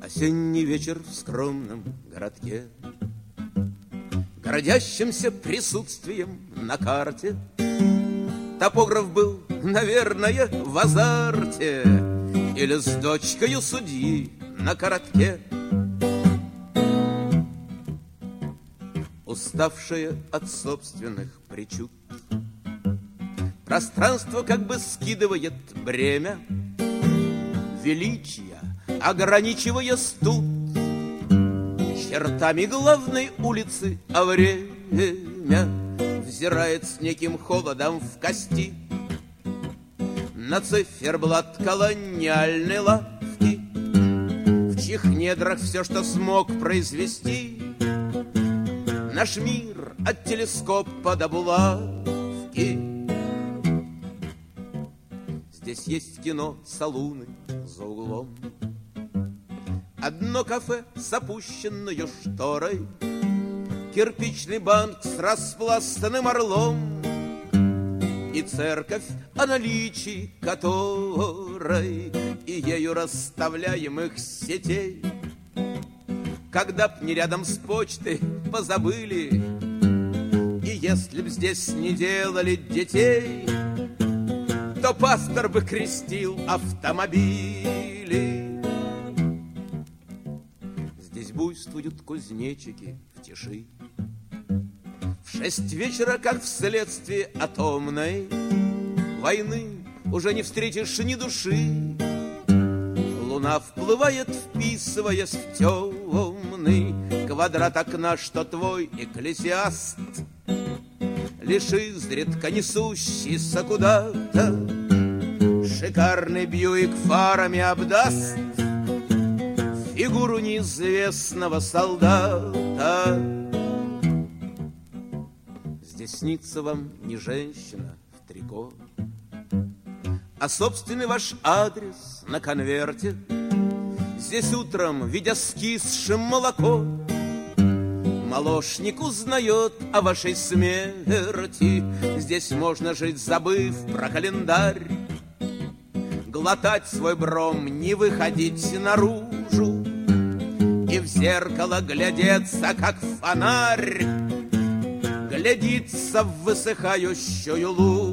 Осенний вечер в скромном городке, гордящимся присутствием на карте. Топограф был, наверное, в азарте или с дочкою судьи на коротке. Уставшая от собственных причуд, пространство как бы скидывает бремя величия, ограничивая студ чертами главной улицы, а время взирает с неким холодом в кости на циферблат колониальной лавки, в чьих недрах все, что смог произвести наш мир от телескопа до булавки. Здесь есть кино, салуны за углом, одно кафе с опущенной шторой, кирпичный банк с распластанным орлом и церковь, о наличии которой и ею расставляемых сетей когда б не рядом с почтой позабыли, и если б здесь не делали детей, то пастор бы крестил автомобили. Здесь буйствуют кузнечики в тиши. В 6 вечера, как вследствие атомной войны, уже не встретишь ни души. Луна вплывает, вписываясь в темный квадрат окна, что твой экклесиаст, лишь изредка несущийся куда-то, шикарный Бьюик фарами обдаст фигуру неизвестного солдата. Здесь снится вам не женщина в трико, а собственный ваш адрес на конверте. Здесь утром, видя скисшим молоко, молочник узнает о вашей смерти. Здесь можно жить, забыв про календарь, глотать свой бром, не выходить наружу и в зеркало глядеться, как фонарь глядится в высыхающую луну.